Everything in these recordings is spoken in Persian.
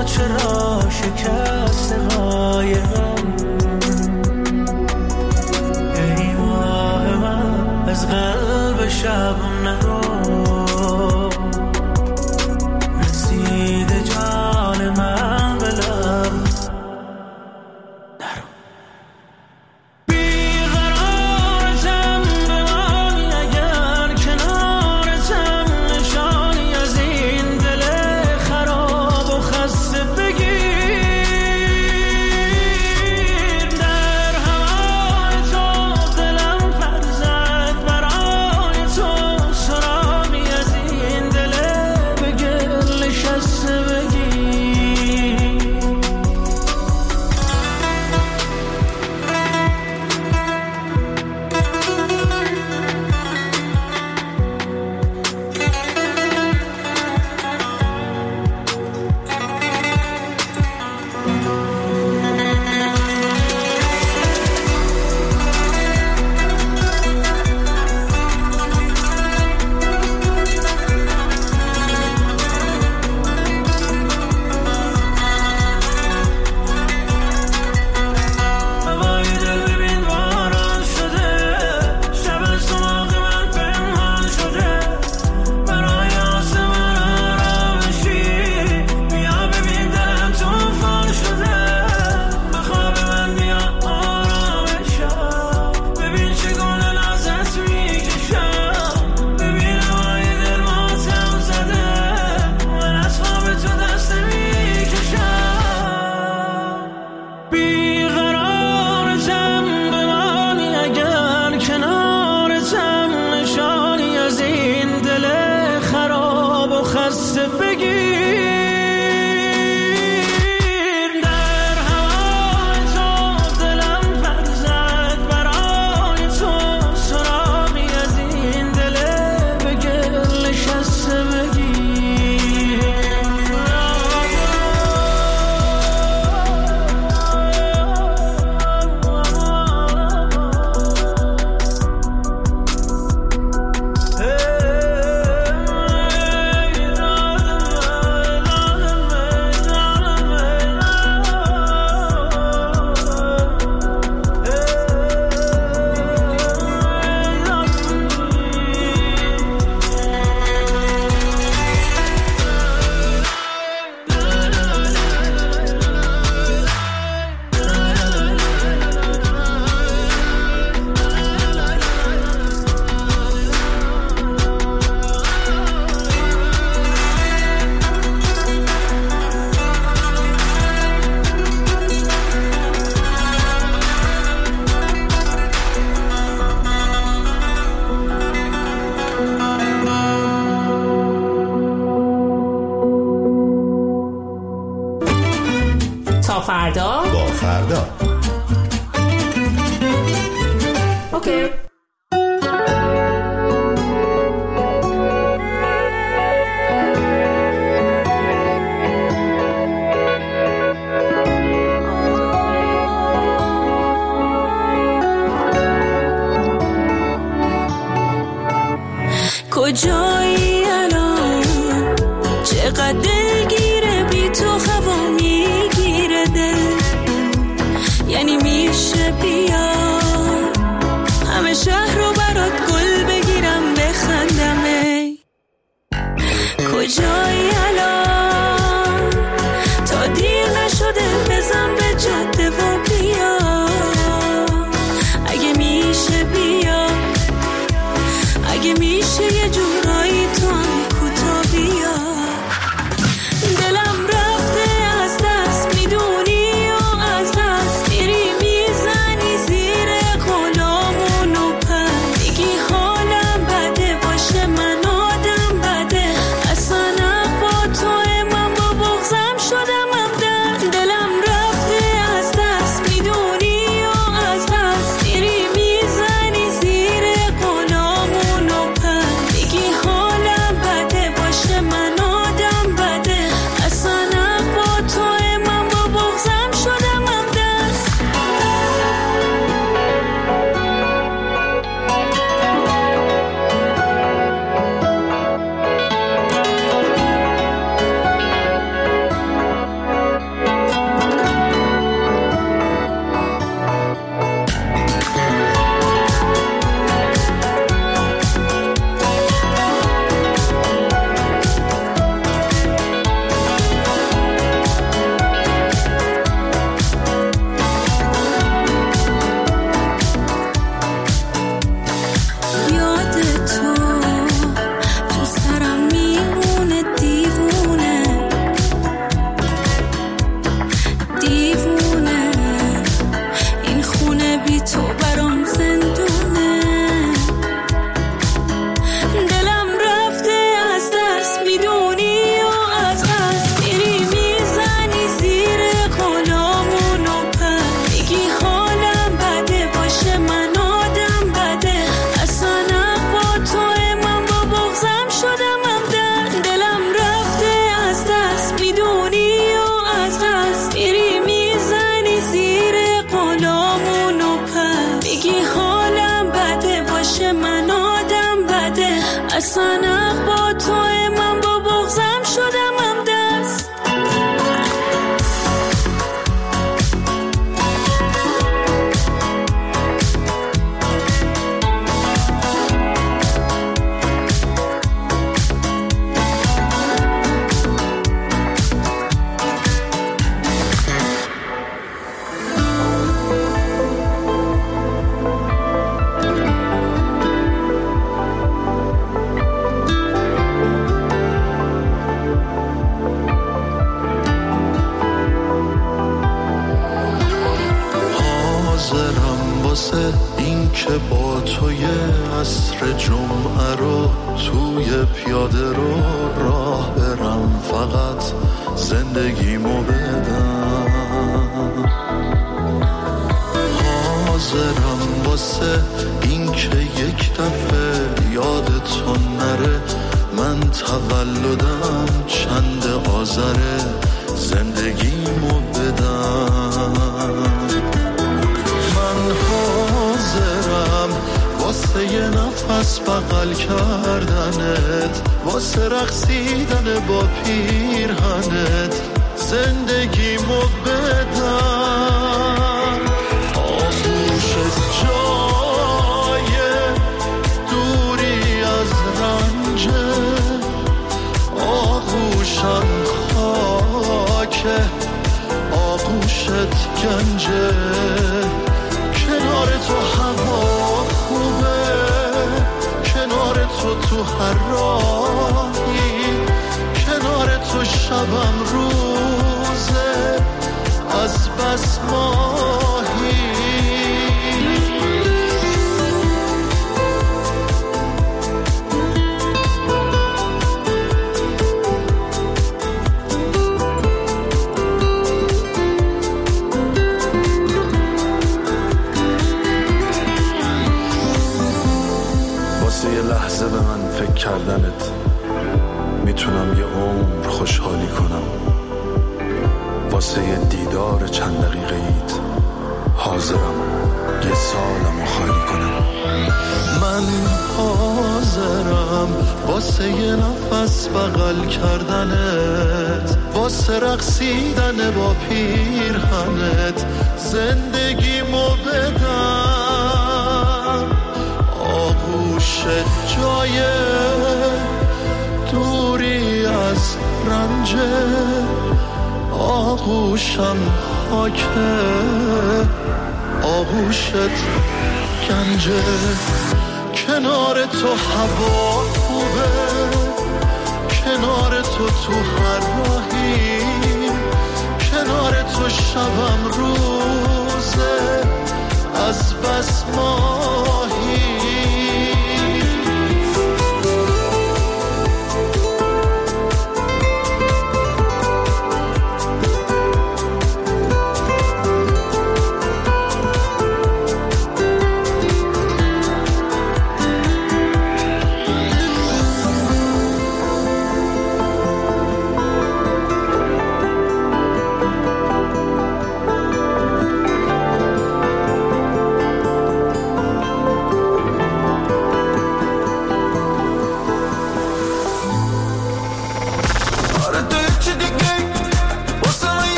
چرا شکست قایقم ای ماه من از قلب شب نرو رسید جان من به لب نرو بیقرارتم بمانی اگر کنارتم نشانی از این دل خراب و خسته بگیر در هوای تو دلم پر زد برای تو سراغی از این دل به گل نشسته تا فردا با فردا. اوکی. کجایی الان چقدر دلگیره بی تو هوا میگیره دل یعنی میشه بیا همه شهر رو برات گل بگیرم بخندم ای کجایی الان تا دیر نشده بزن به جاده و بیا اگه میشه بیا اگه میشه یه جورایی تو هم کوتا بیا دلم رفته از دست میدونی و از دست میری میزنی زیر غلامون و پس اصلا با تو من با بغضم شدم هم دست. این که با توی عصر جمعه رو توی پیاده رو راه برم، فقط زندگیمو بدم. حاضرم واسه این که یک دفعه یادتون نره من تولدم چند آذره، زندگیمو بدم. حاضرم واسه یه نفس بغل کردنت، واسه رقصیدن با پیرهنت، زندگیمو بدم. آغوشت جای دوری از رنجه، آغوشم خاکه، آغوشت گنجه. کنار تو هوا خوبه، کنار تو هر راهی، کنار تو شبم روزه از بس ماهی. یه لحظه به من فکر کردنت میتونم یه عمر خوشحالی کنم. واسه یه دیدار چند دقیقه ایت حاضرم یه سالمو خالی کنم. من حاضرم واسه یه نفس بغل کردنت، واسه رقصیدن با پیرهنت، زندگیمو بدم. آغوشت جای دوری از رنجه، آغوشم خاکه، آغوشت گنجه. کنار تو هوا خوبه، کنار تو هر راهی، کنار تو شبم روزه از بس ماهی.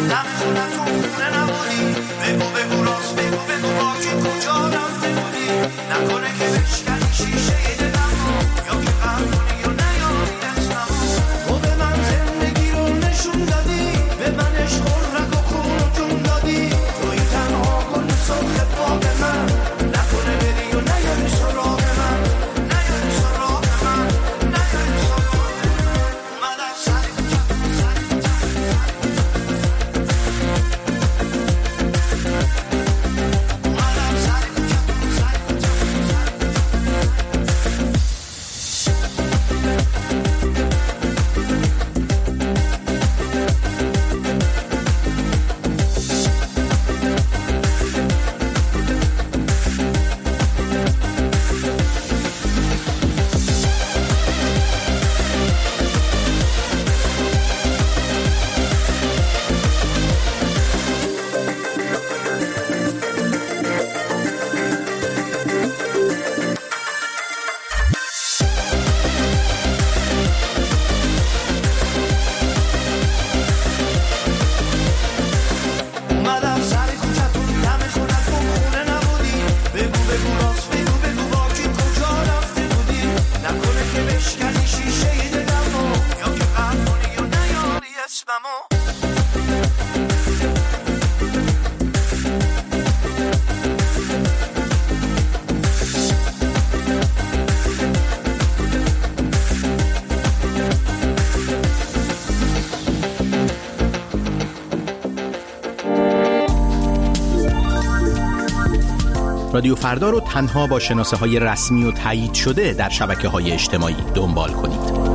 رادیو فردا رو تنها با شناسه های رسمی و تایید شده در شبکه های اجتماعی دنبال کنید.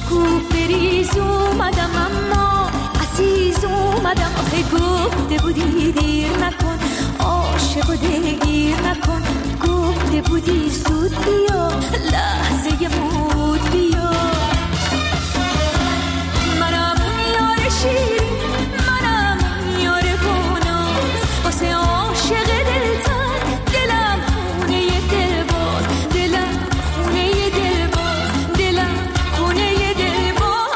شکوفه ریز اومدم اما عزیز اومدم. آخه گفته بودی دیر نکن، عاشق و دلگیر نکن. گفته بودی زود بیا، لحظه مود بیا. منم یار شیرین، منم یار بوناز، واسه عاشق دلتن دلم خونه دلباز، دلم خونه دلباز، دلم خونه دلباز.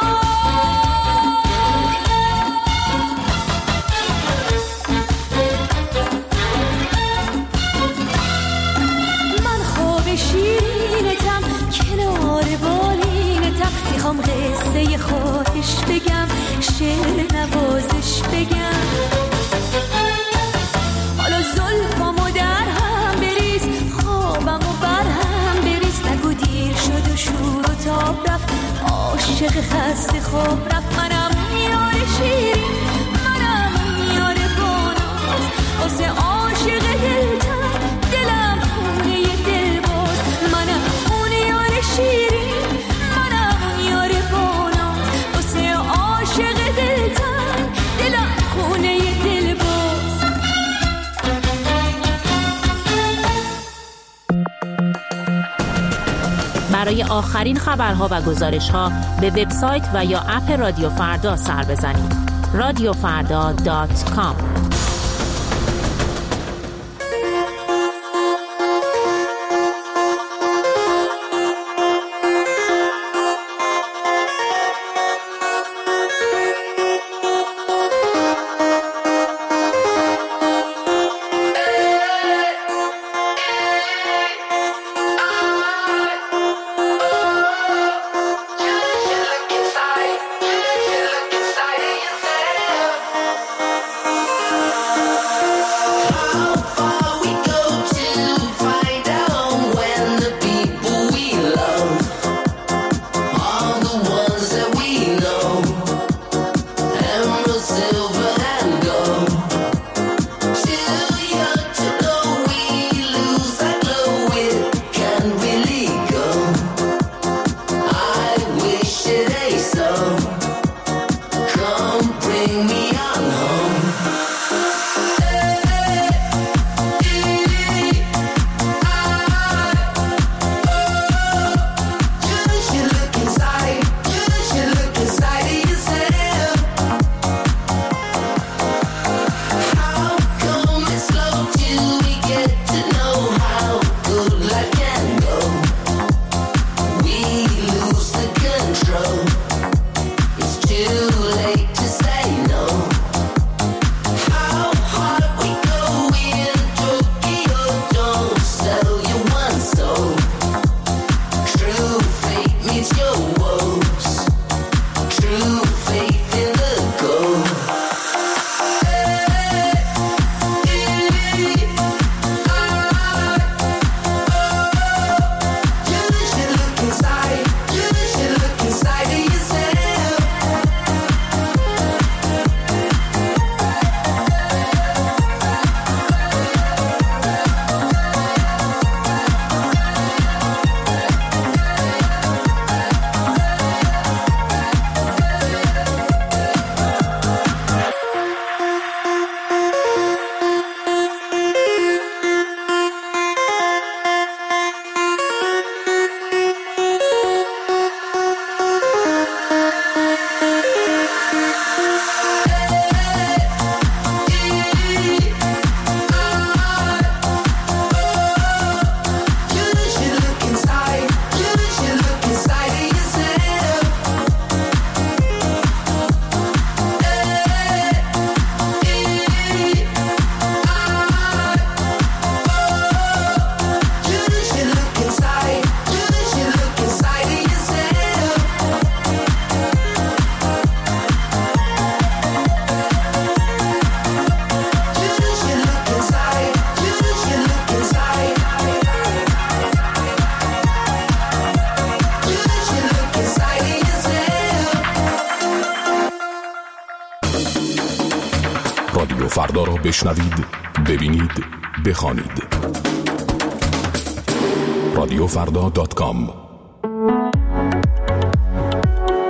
من خواب شیرینتم کنار بالینتم، میخوام قصه خواهش بگم، شعر نوازش بگم. حالا زلفامو در هم بریز، خوابمو بر هم بریز. نگو دیر شد و شور و تاب رفت، عاشق خسته خواب رفت. منم یار شیرین، منم یار باناز، واسه عاشق دلتن دلم خونه دلباز. منم اون یار شیرین، منم یار باناز، واسه عاشق دلتن دلم خونه دلباز. برای آخرین خبرها و گزارش‌ها به وبسایت و یا اپ رادیو فردا سر بزنید. radiofarda.com رادیو فردا را بشنوید، ببینید، بخوانید. radiofarda.com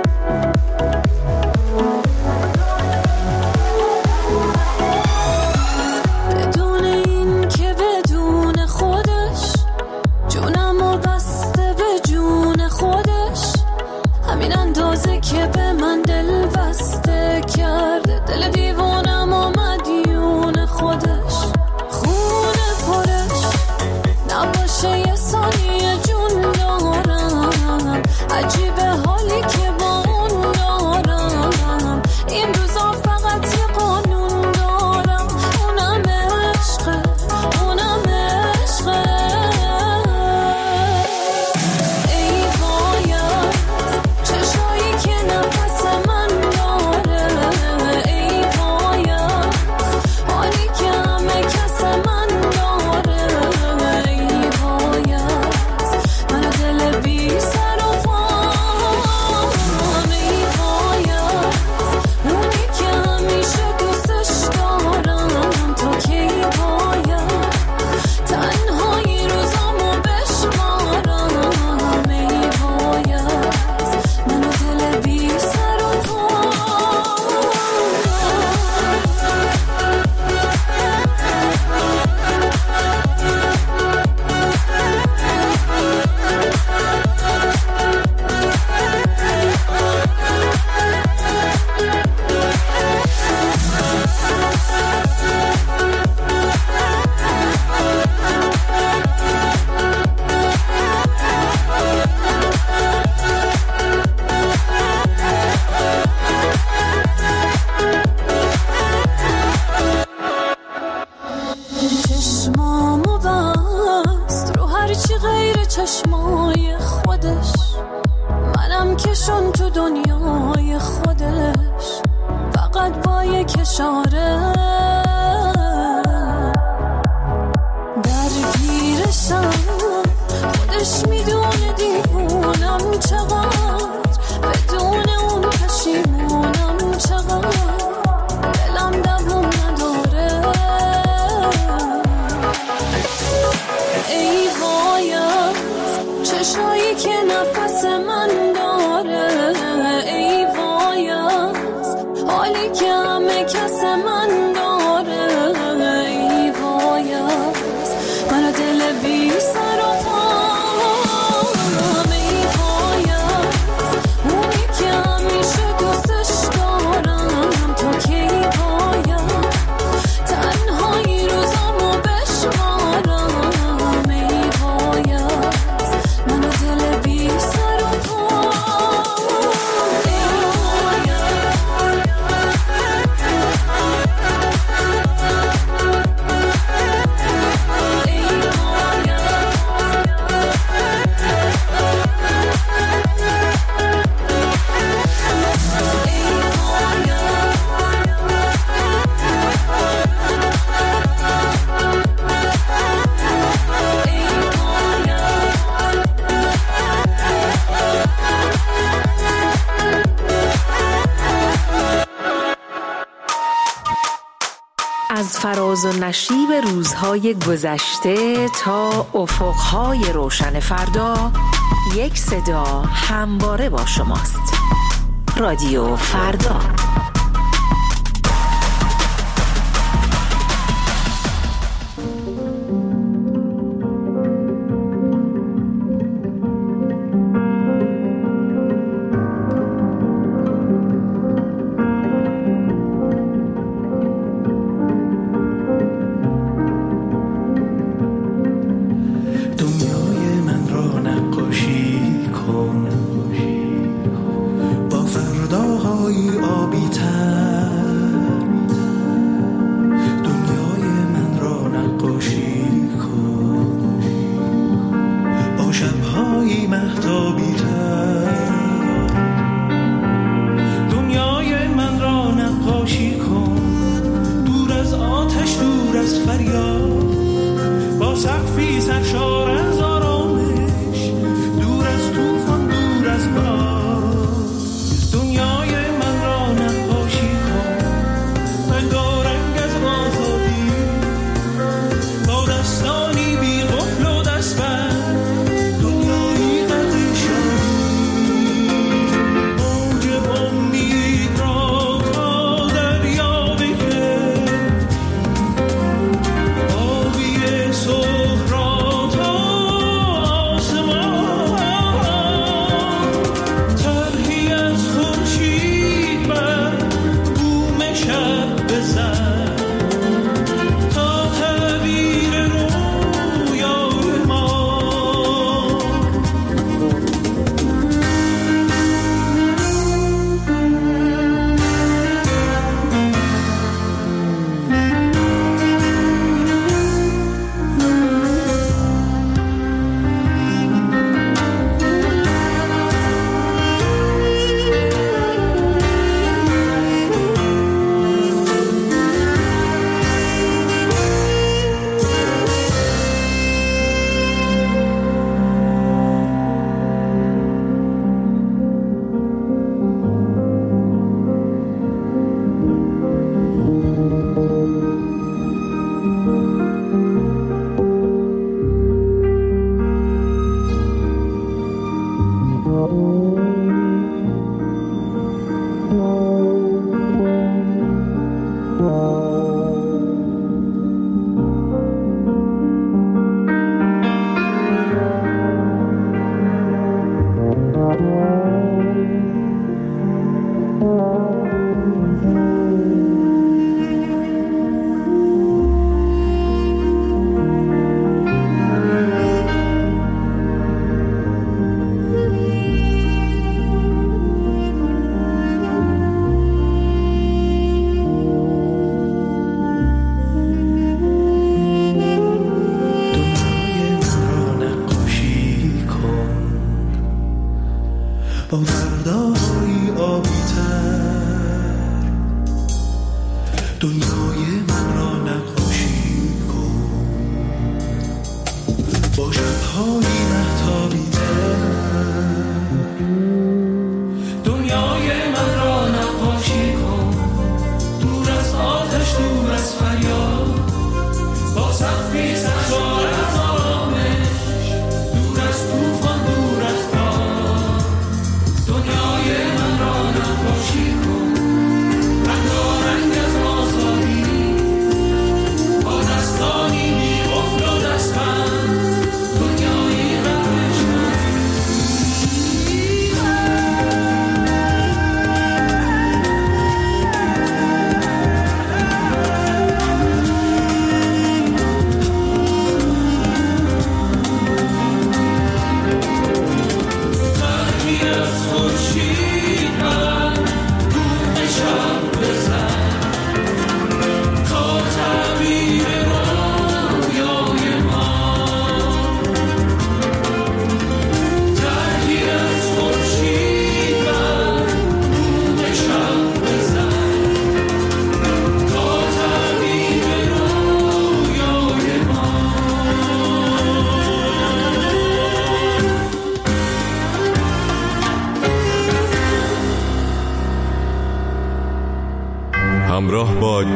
از فراز و نشیب روزهای گذشته تا افقهای روشن فردا، یک صدا همواره با شماست. رادیو فردا.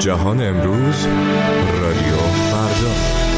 جهان امروز، رادیو فردا.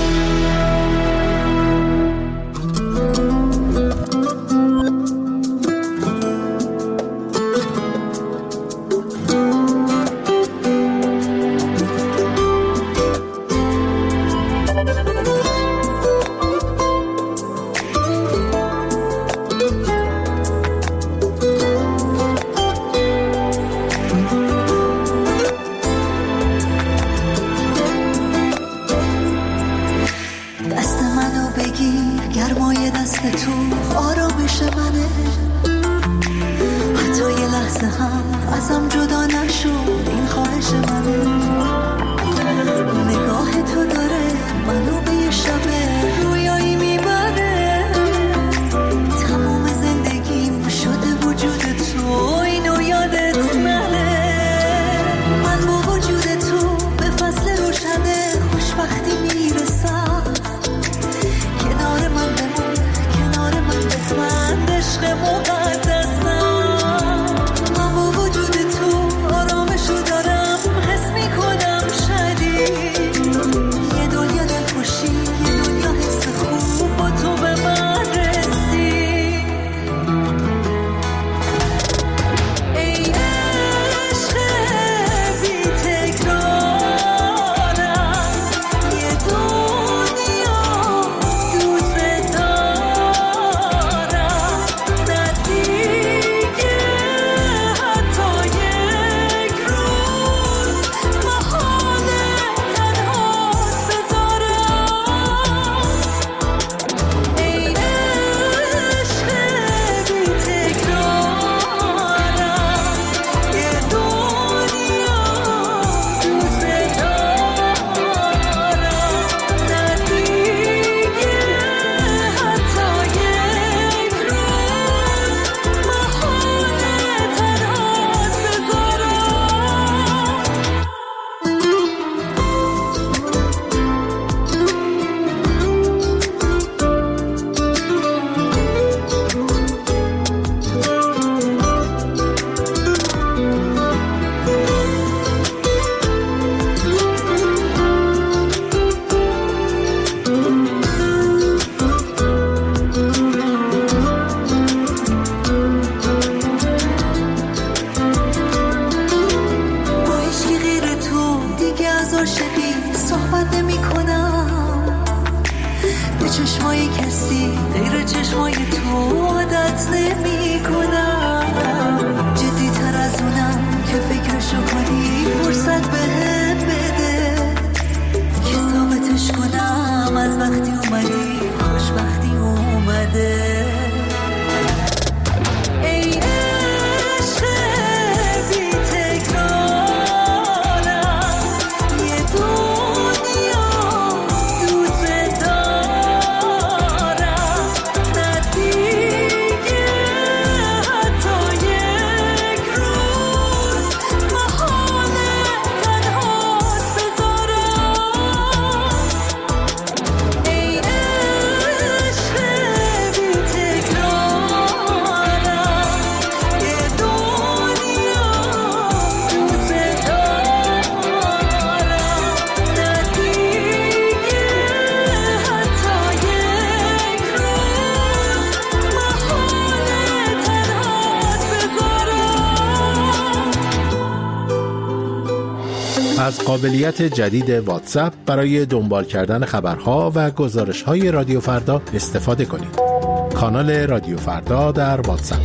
از قابلیت جدید واتساپ برای دنبال کردن خبرها و گزارش‌های رادیو فردا استفاده کنید. کانال رادیو فردا در واتساپ.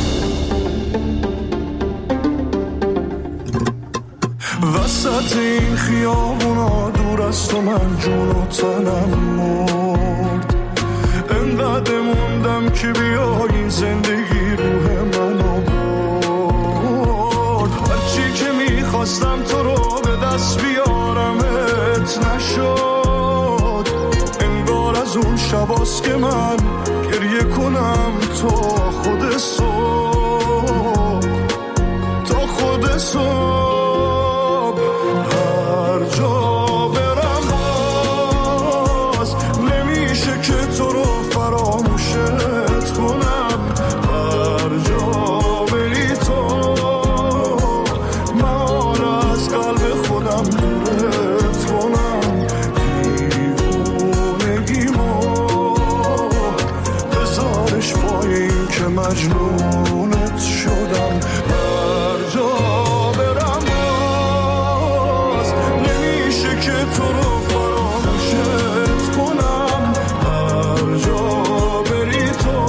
وسط این خیابونا دور از تو من جون و تنم مرد، انقدر موندم که بیا این زندگی روح منو برد. هرچی که میخواستم تو رو به دست بیارمت نشد، انگار از اون شباست که من گریه کنم تا خود صبح، تا خود صبح. هر جا برم باز نمیشه که تو رو فراموشت کنم، هر جا بری تو من از قلب خودم تو رو فراموشت کنم، هر جا بری تو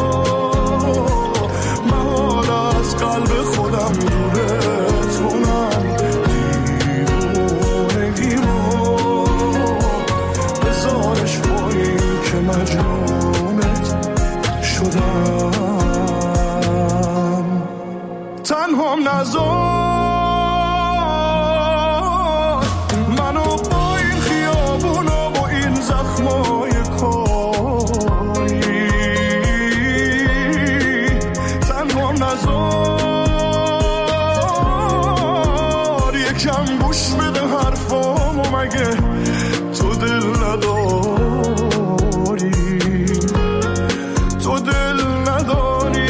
محال از قلب خودم دورت کنم. دیوونگیمو بذارش پایین که مجنونت شدم. تنهام نذار منو با این خیابونا با این زخمای کاری، تنهام نذار یکم گوش بده حرفامو، مگه تو دل نداری، تو دل نداری.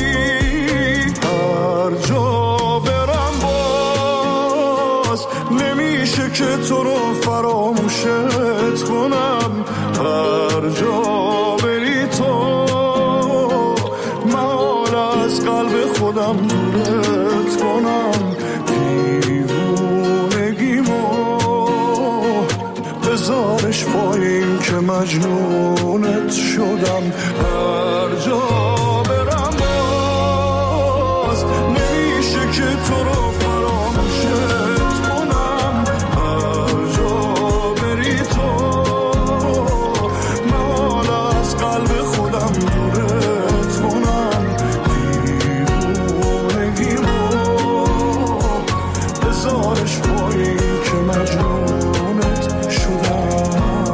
هر جا برم باز نمیشه که تو رو فراموشت کنم، هر جا بری تو محال از قلب خودم دورت کنم. دیوونگیمو بذارش پایین که مجنونت شدم. هر جا برم باز نمیشه که تو رو فراموشت کنم، هر جا بری تو محال از قلب خودم دورت کنم. دیوونگیمو بذارش پایین که مجنونت شدم.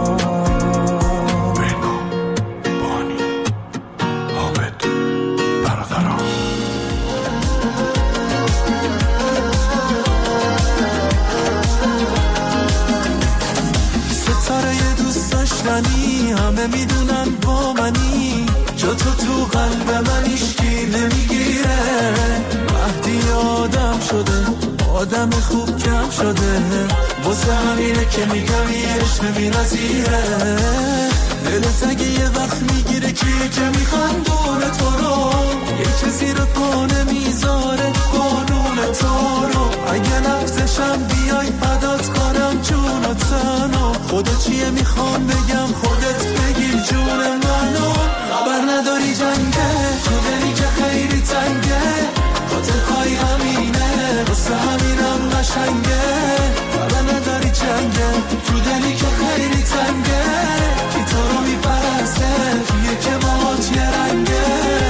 همه میدونن با منی، جا تو قلب من هیچکی نمیگیره. مهدی آدم شده، آدم خوب کم شده، واسه همینه که میگم یه عشق بی‌نظیره. دلت اگه یه وقت میگیره که میخندونه تو رو، یه کسی رو پا نمیذاره قانون تو رو. اگه نفسشم بیای فدات کنم جون و تنو، خودت چیه میخوام بگم خودت بگیر جون منو. خبر نداری جنگه تو دلی که خیلی تنگه، خاطر خواهی همینه واسه همینم قشنگه. خبر نداری جنگه تو دلی که خیلی تنگه، کی تو رو میپرسته توی که ماهات یه رنگه.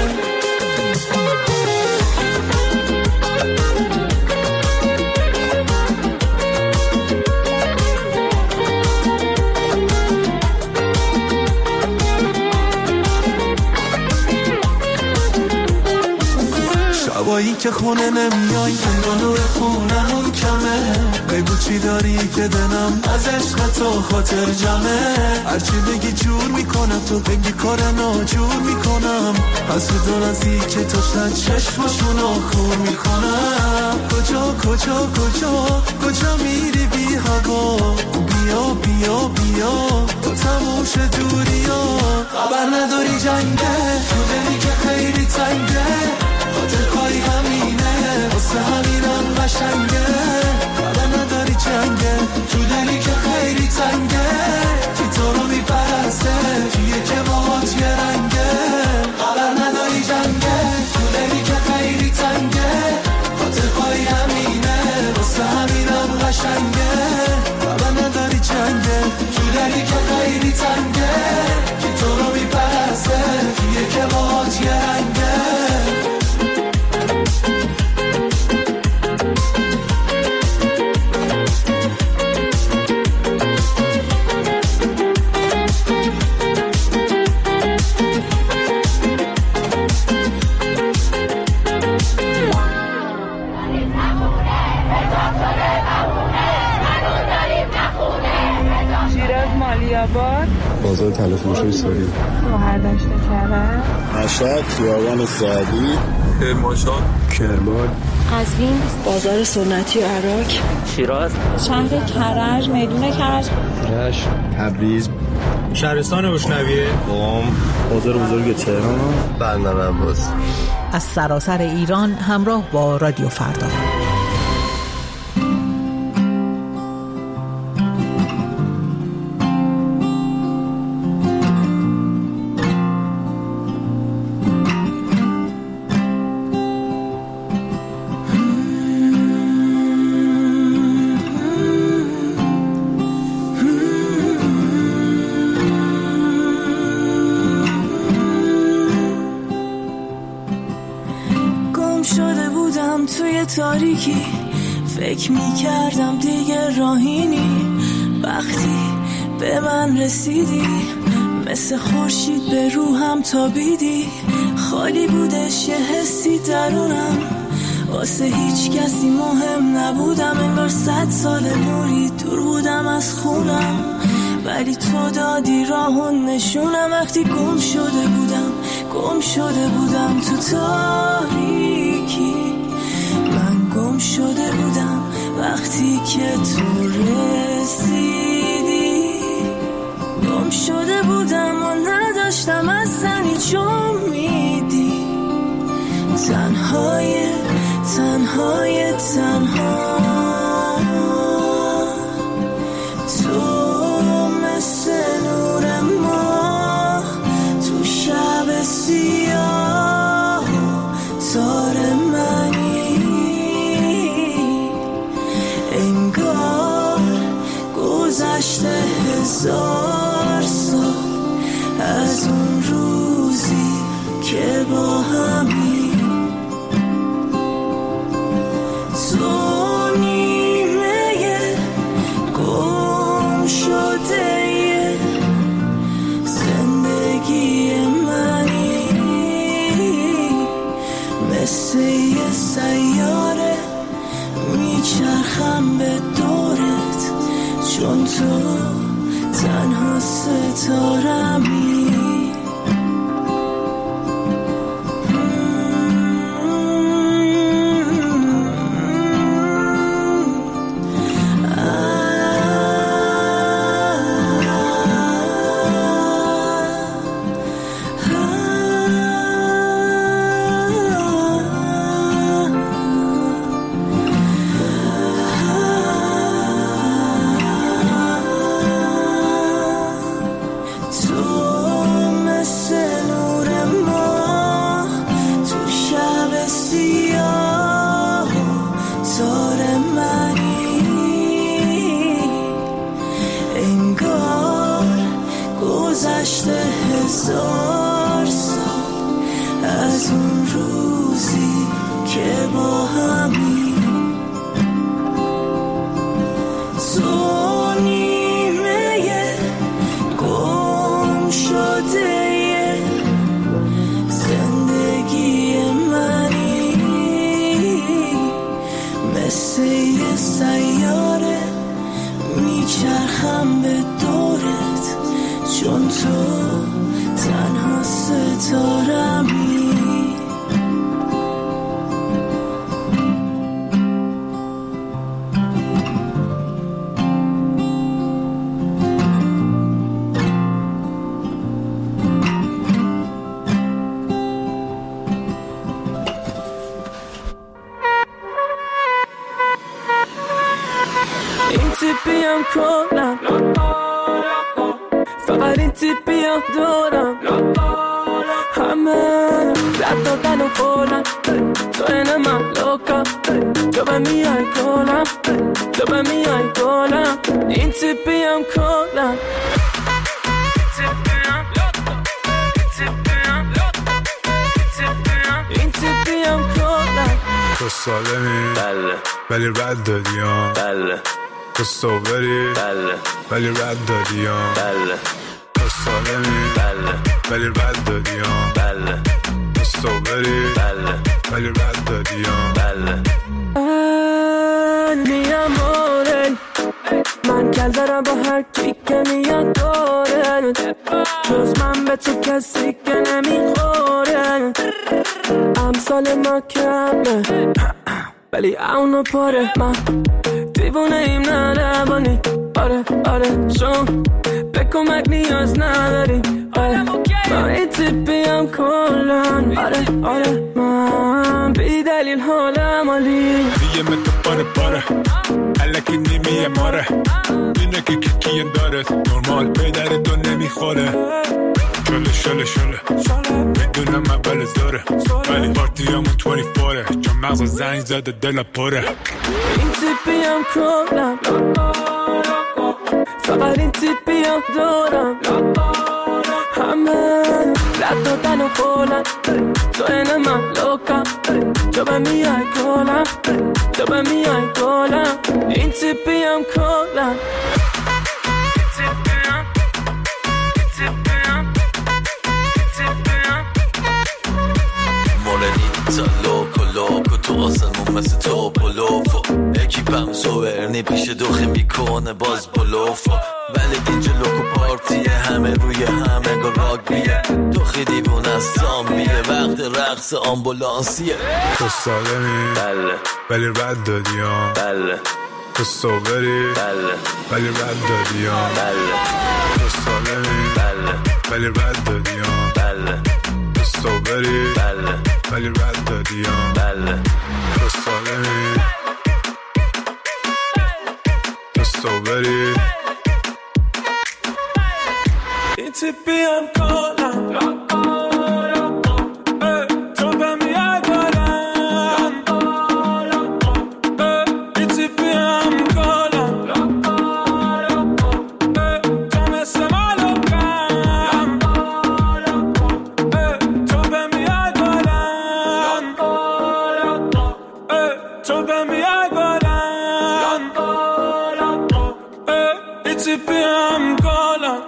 شبایی که خونه نمیای انگار خونمون کمه، بگو چی داری که دلم از عشق تو خاطر جمعه. هرچی بگی جور میکنم، تو بگی کار ناجور میکنم، حسودان از این که تو شد چشمشونو خور میکنم. کجا کجا کجا کجا میری بی هوا، بیا بیا بیا تو تموش دوریا. خبر نداری جنگه تو دلی که خیلی تنگه، خاطر خواهی همینه واسه همینم قشنگه. خبر نداری جنگه تو دلی که خیلی تنگه، کی تو رو میپرسته توی که باهات یه رنگه. خبر نداری جنگه تو دلی که خیلی تنگه، خاطر خواهی همینه واسه همینم قشنگه. خبر نداری جنگه تو دلی که خیلی تنگه، کی تو رو میپرسته توی که باهات یه رنگه. بازار تلفروشی ساری، برداشت کرد، مشهد، خیابان سعدی، کرمانشاه، کرمان، قزوین، بازار سنتی عراق، شیراز، شهر کرج، میدون کرج، رشت، تبریز، شهرستان بشنویه، قم، بازار بزرگ تهران، بندر عباس. از سراسر ایران همراه با رادیو فردا. تاریکی فکر میکردم دیگه راهینی، وقتی به من رسیدی مثل خورشید به روحم تابیدی. خالی بودش یه حسی درونم، واسه هیچ کسی مهم نبودم، انگار 100 سال نوری دور بودم از خونم، ولی تو دادی راهو نشونم. وقتی گم شده بودم تو تاریکی، من گم شده بودم وقتی که تو رسیدی. گم شده بودم و نداشتم اصلا هیچ امیدی، تنها تو مثل نور ماه تو شب سیاه، تار منی انگار گذشته 1000 سال از اون روزی که با همی. تو نیمه گم شده زندگی منی، مثل یه سیاره میچرخم به دورت، چون تو تنها ستارمی. گذشته 1000 سال از اون روزی که با همی. تو نیمه گم شده زندگی منی، مثل یه سیاره میچرخم به دورت، چون تو تنها ستارمی. این تیپیم کنم فقط این تیپیم دارم، همه رد دادن و خورم، تو اینه من لوکا، تو به میای گلم، تو به میای گلم. این تیپیم کنم این تیپیم کنم. تو سالمی بله، ولی رد دادیم بله. تو صوبری بله، ولی رد دادیم بله. تو سالمی بله، ولی رد دادیم بله. تو صوبری بله، ولی رد دادیم بله. می امore من کل دارم با هر کی که میاد داره، جز من به تو کسی که نمیخوره. امثال ما کمه ولی اونو پاره، من دیوونه ایم نه روانی. آره آره شون به کمک نیاز نداریم. آره من این تیپیم کلن. آره آره من بی دلیل حالم عالی. دیگه متو پاره پاره الکی نیمیه ماره، اینه که کیه داره نورمال پیدر تو نمیخوره. شله شله شله میدونم اول داره، ولی پارتیامون 24 چون مغز زنگ زده دل پره. این تیپیم کلن فقط این تیپیم دارم، همه رد دادن و خولم تو این من لوکم تو به میای گلم تو به میای گلم این تیپیم کلم مولنیتا لوکو لوکو تو آسمون مثل تو بلوفو اکیپم سوورنی پیش دوخی میکنه باز بلوفو ولی اینجا لوکو پارتیه همه روی همه گل راگبیه دوخی دیوون از زامبیه وقت رقص آمبولانسیه تو سالمی بله ولی رد دادیم بله تو سوبری بله ولی رد دادیم بله تو سالمی بله ولی رد دادیم بله تو سوبری بله ولی رد دادیم بله تو سالمی تو سوبری این تیپیم کلم تو به میای گلم این تیپیم کلم تو مثل مالوکم تو به میای گلم تو به میای گلم این تیپیم کلم.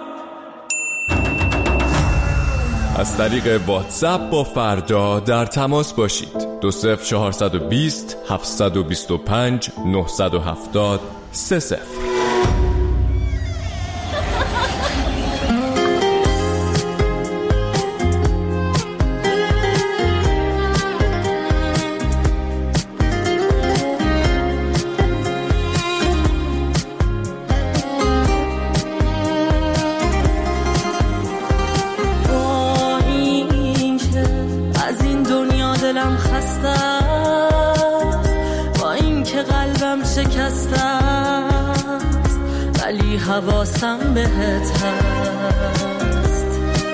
از طریق واتساپ با فردا در تماس باشید. 20420 725 970 30. دلم خسته است با این که قلبم شکسته است ولی حواسم بهت هست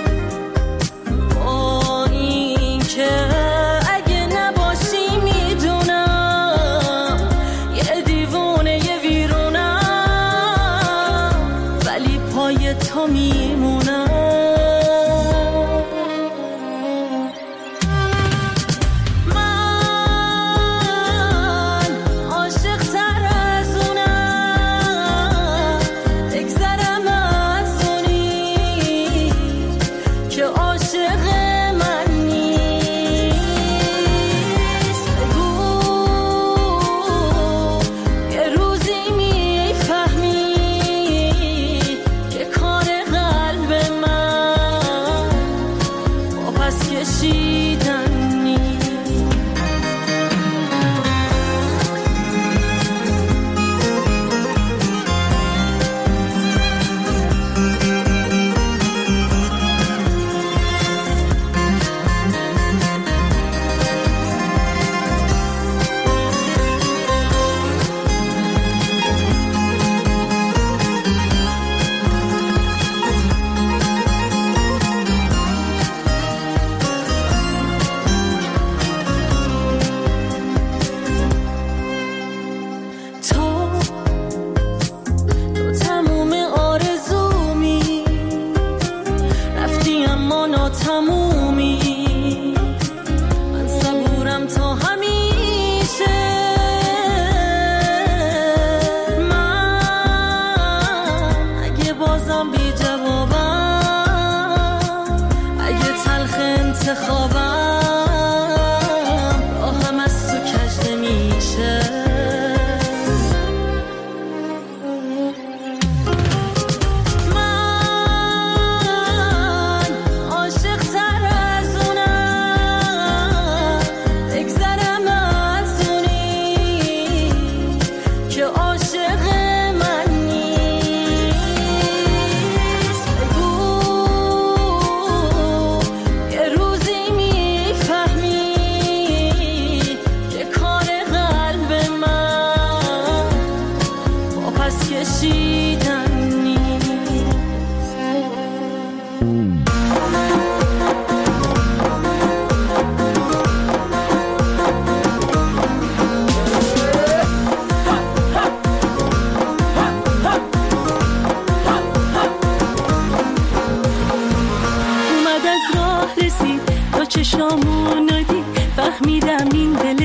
با این که اگه نباشی میدونم یه دیوونه یه ویرونم ولی پای تو میمونم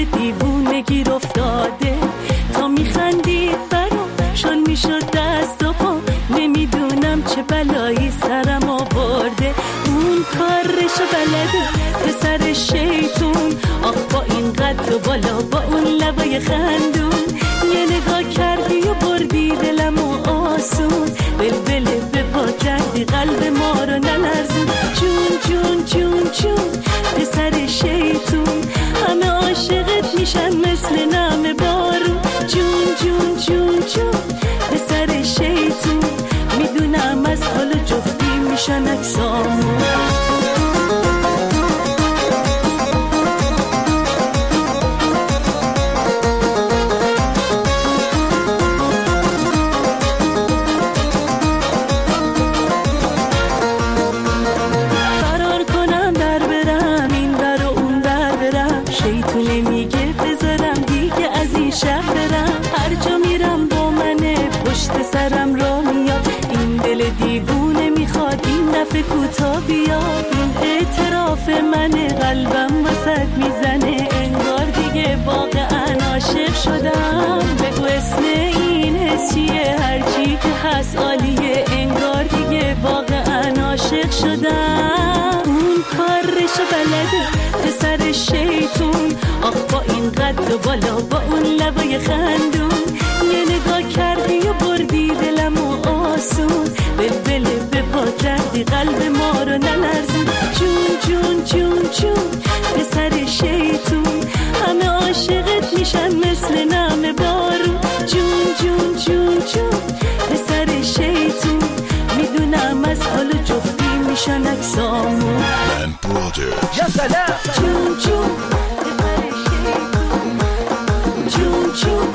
دل دیوونه گیر افتاده، تا میخندید برام شل میشد دست و پا، نمیدونم چه بلایی سرم آورده. اون کارشو بلده پسر شیطون، آخ با این قد و بالا با اون لبای خندون، یه نگاه کردی و بردی دلمو آسون، بلبل به پا کردی قلب ما رو نلرزون. جون جون جون جون پسر شیطون، همه عاشقت میشن مثل نم بارون. جون جون جون جون پسر شیطون، میدونم از حال جفتی میشن اکسامون. سرم را میاد این دل دیوونه، میخواد این دفعه کوتا بیاد. این اعتراف منه، قلبم وسط میزنه، انگار دیگه واقعا عاشق شدم. بگو اسم این حس چیه؟ هرچی که هست عالیه، انگار دیگه واقعا عاشق شدم. اون کارشو بلده پسر شیطون، آخ با این قد و بالا با اون لبای خندون، یه نگاه کردی و بردی دلمو آسون، بلبل به پا کردی قلب ما رو نلرزون. جون جون جون جون پسر شیطون، همه عاشقت میشن مثل نم بارون. جون جون جون جون پسر شیطون، میدونم از حال جفتی میشن اکسامون. یا سلام جون جون پسر شیطون، جون جون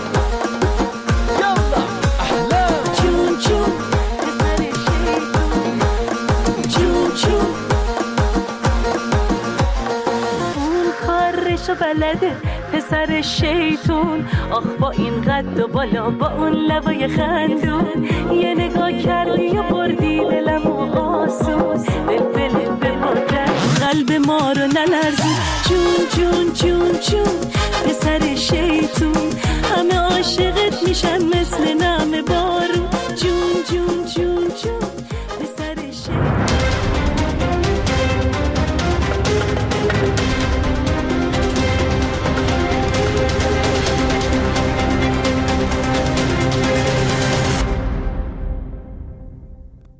بلده پسر شیطون، آخ با این قد و بالا با اون لبای خندون، یه نگاه کردی و بردی دلمو آسون، بلبل به ما کرد قلب ما رو نلرزون. جون جون جون جون